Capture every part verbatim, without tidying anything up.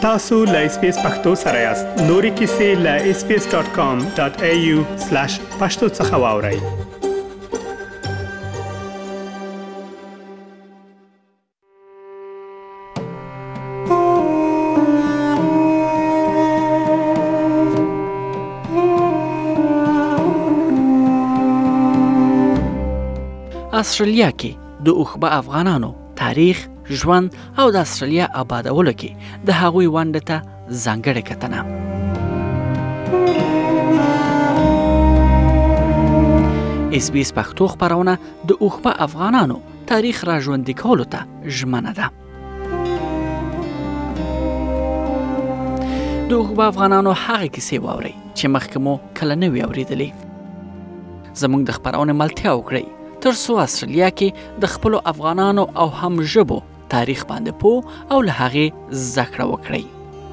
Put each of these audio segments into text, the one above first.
تاسو له اس پی اس پختو سره یاست. نوري کیسې له اس پی اس ډاٹ کام ډاٹ اي يو سلاش پښتو څخه واورئ. استرالیا کې د اوخبه افغانانو تاریخ، ژوند او د استرالیا آبادولو کې د هغوی ونډه ته ځانګړې کتنه. اس بي اس پښتو خبرونه د اوخبه افغانانو تاریخ را ژوندي کولو ته ژمنه ده. د اوخبه افغانانو هغه کیسې واورئ چې مخکې مو کله نه وي اورېدلې. زموږ د خبرونې ملتیا وکړئ تر څو استرالیا کې د خپلو افغانانو او هم ژبو تاریخ باندې پوه او له هغې زده کړه وکړئ.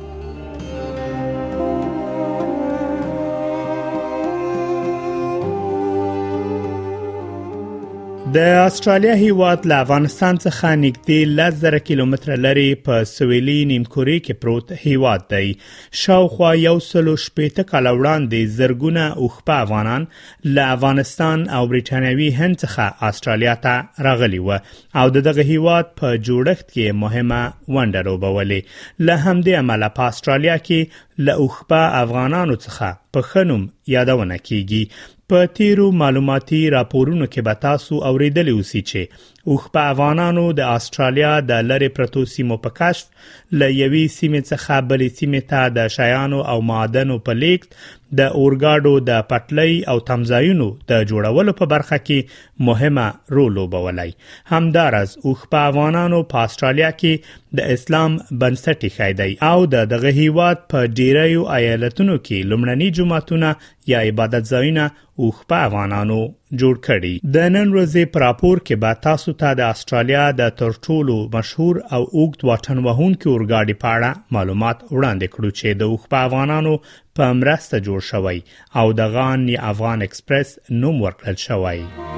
د استرالیا هیواد له افغانستان څخه نږدې لس زره کیلومتره لري په سویلي نیمکورې کې پروت هیواد دی. شاوخوا یو سل او شپېته کاله وړاندې زرګونه اوخبه افغانان له افغانستان او برېټانوي هند څخه استرالیا ته راغلي و او دغه هیواد په جوړښت کې مهمه ونډه لوبولې. له همدې امله په استرالیا کې له اوخبه افغانانو څخه په ښه نوم یادونه کیږي. په تیرو معلوماتي راپورونو کې به تاسو اوریدلی اوسئ چې اوخبه افغانانو د استرالیا د لری پرتو سیمو په کشف له یوې سیمې څخه بلې سیمې ته د شیانو او معدنو په لیږد، د اورګاډو د پټلۍ او تمځایونو د جوړولو په برخه کې مهمه رول لوبولی. همدارس اوخبه افغانانو په استرالیا کې د اسلام بنسټ ایښی دی او د دغه هیواد په ډیریو ایالتونو کې لومړني جوماتونه یا عبادت ځایونه اوخبه افغانانو جوړ کړي. د نن ورځې په راپور کې به تاسو ته د استرالیا د تر ټولو مشهور او اوږد واټن وهونکي اورګاډي په اړه معلومات وړاندې کړو چې د اوخبه افغانانو په مرسته جوړ شوی او د غان یا افغان اکسپریس نوم ورکړل شوی.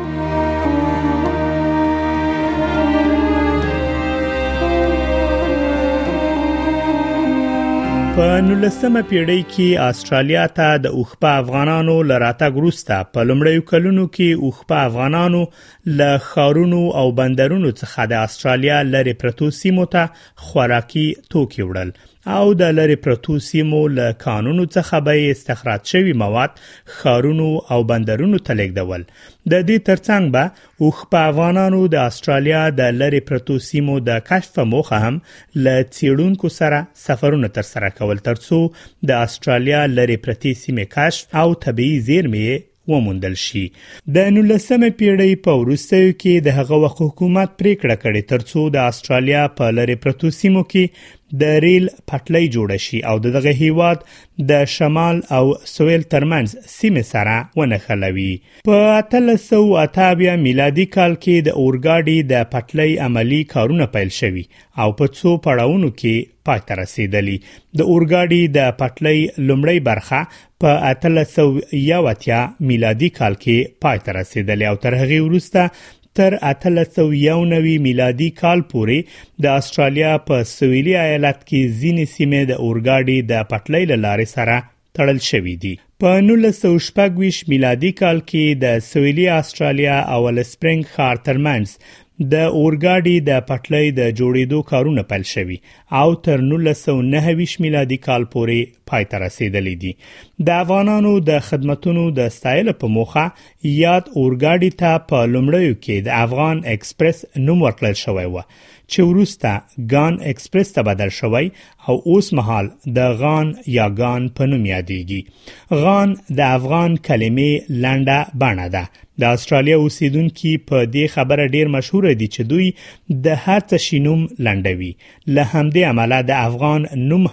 په نولسمه پیړۍ کې استرالیا ته د اوخبه افغانانو له راتګ وروسته په لومړیو کلونو کې اوخبه افغانانو له ښارونو او بندرونو څخه د استرالیا لرې پرتو سیمو ته خوراکي توکي وړل او د لرې پرتو سیمو له کانونو څخه به استخراج شوي مواد ښارونو او بندرونو ته لیږدول. د دې ترڅنګ به اوخبه افغانانو د استرالیا د لرې پرتو سیمو د کشف موخه هم له څېړونکو سره سفرونه ترسره کول ترڅو د استرالیا لرې پرتې سیمې کشف او طبیعي زیرمې وموندل شي. د نولسمه پیړۍ په وروستیو کې د هغه وخت حکومت پریکړه کړې ترڅو د استرالیا په لرې پرتو سیمو کې د ریل پټلۍ جوړه شي او دغه هیواد د شمال او سویل ترمنځ سیمې سره ونښلوي. په اتلس سوه اته اویا میلادي کال کې د اورګاډي د پټلۍ عملی کارونه پیل شوي او په څو پړاوونو کې پای ته رسیدلی. د اورګاډي د پټلۍ لومړی برخه په اتلس سوه یو اتیا میلادي کال کې پای ته رسیدلی او تر هغې وروسته تر اتلس سوه یو نوي میلادي کال پورې د استرالیا په سویلي ایالت کې ځینې سیمې د اورګاډي د پټلۍ له لارې سره تړل شوي دي. په نولس سوه شپږ ویشت میلادي کال کې د سویلي استرالیا او السپرینګ ښار ترمنځ د اورګاډي د پټلۍ د جوړېدو کارونه پیل شوي او تر نولس سوه نهه ویشت میلادي کال پورې پای ته رسیدلی دي. د افغانانو د خدمتونو د ستایلو په موخه یاد اورګاډي ته په لومړیو کې د افغان اکسپریس نوم ورکړل شوی و چې وروسته غان اکسپریس ته بدل شوی او اوس مهال د غان یا غان په نوم یادېږي. غان د افغان کلمې لنډه بڼه ده. د استرالیا اوسیدونکو په دې خبره ډیر مشهور دي چې دوی د هر څه شي نوم لنډوي. له همدې امله د افغان نوم هم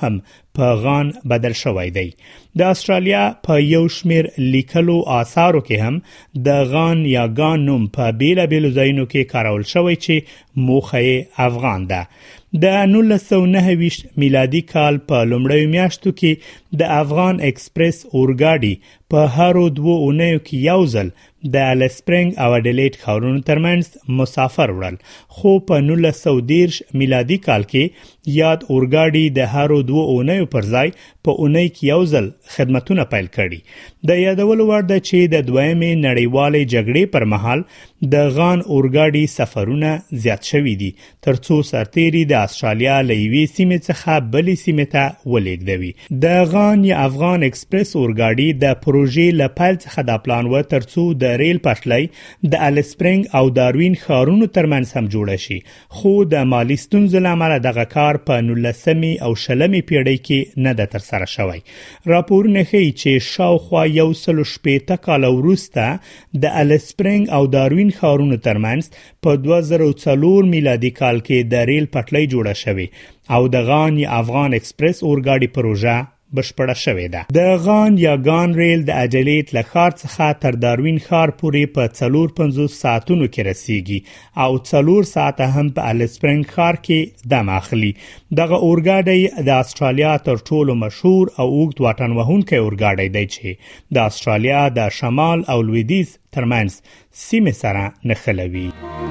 په غان بدل شوی دی. د استرالیا په یو شمیر لیکلو آثارو کې هم د غان یا غان نوم په بیلابیلو ځایونو کې کارول شوی چې موخه افغان ده. د نولس سوه نهه ویشت میلادي کال په لومړیو میاشتو کې د افغان ایکسپریس اورګاډي په هرو دوه اونیو کې یو ځل د السپرینګ او اډلیډ ښارونو ترمنځ مسافر وړل، خو په نولس سوه دېرش میلادي کال کې یاد اورګاډي د هرو دوه اونیو پر ځای په اونۍ کې یو ځل خدمتونه پیل کړي. د یادولو وړ ده چې د دویمې نړیوالې جګړې پر مهال د غان اورګاډي سفرونه زیات شوي دي ترڅو سرتیري د استرالیا له یوې سیمې څخه بلې سیمې ته ولېږدوي. د غان یا افغان ایکسپریس اورګاډي د پروژې له پیل څخه د پلان و ترڅو د ریل پټلۍ د السپرینګ او داروین ښارونو ترمنځ هم جوړ شي، خو د مالی ستونزو له امله دغه کار په نولسمې او شلمې پیړۍ کې نه ده ترسره شوی. راپورونه ښیي چې شاوخوا یو سل شپېته کاله وروسته د السپرینګ او داروین ښارونو ترمنځ په دوه زره څلور میلادي کال کې د ریل پټلۍ جوړه شوې او د غان یا افغان ایکسپریس اورګاډي پروژه بشپړه شوې ده. د غان یا غان ریل د اډلیډ له ښار څخه تر داروین ښار پورې په څلور پنځوس ساعتونو کې رسیږي او څلور ساعته هم په السپرینګ ښار کې دم اخلي. دغه اورګاډي د استرالیا تر ټولو مشهور او اوږد واټن وهونکی اورګاډی دی چې د استرالیا د شمال او لویدیځ ترمنځ سیمې سره نښلوي.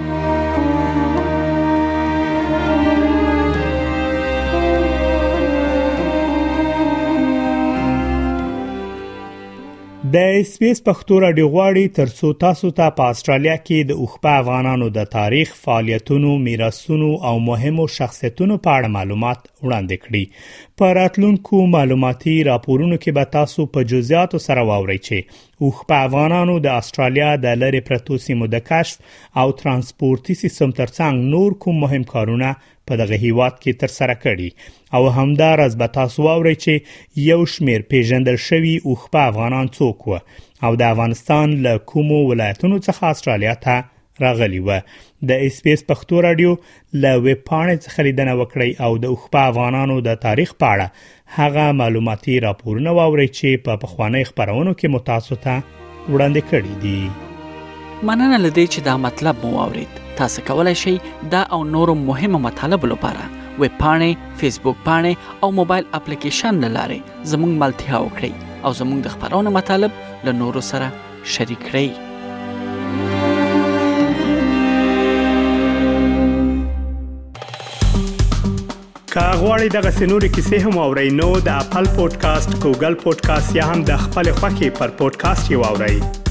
د اس بي اس پښتو رادیو غواړي ترڅو تاسو ته په استرالیا کې د اوښپا افغانانو د تاریخ، فعالیتونو، میراثونو او مهمو شخصیتونو په اړه معلومات وړاندې کړي. په راتلونکو معلوماتي راپورونو کې به تاسو په جزئیاتو سره واورئ چې اوښپا افغانانو د استرالیا د لری پرتو سیمو د کشف او ترانسپورتي سیستم ترڅنګ نور کوم مهم کارونه په دغه هیواد کې تر سره کړي او همدارس به تاسو واورئ چې یو شمیر پیژندل شوی اوښپا افغانان څوک و او د افغانستان له کومو ولایتونو څخه استرالیا ته راغلي و. د اس بي اس پښتو رادیو له ویب پاڼې څخه لیدنه وکړئ او د اوښپا افغانانو د تاریخ په اړه هغه معلوماتي راپورونه واورئ چې په پخواني خبرونو کې متاسو ته وړاندې کړي دي. مننه لدی چې دا مطلب مو واورید. تاسو کولای شئ دا او نورو مهمه مطالب لپاره ویب پاڼې، فیسبوک پاڼې او موبایل اپلیکیشن لاره زموږ ملتیا وکړئ او زموږ د خبرونو مطالب له نورو سره شریک کړئ. که غواړئ دغه سنوري کیسې هم اورئ نو د خپل پودکاسټ، ګوګل پودکاسټ یا هم د خپل خوښي پر پودکاسټ یو اورئ.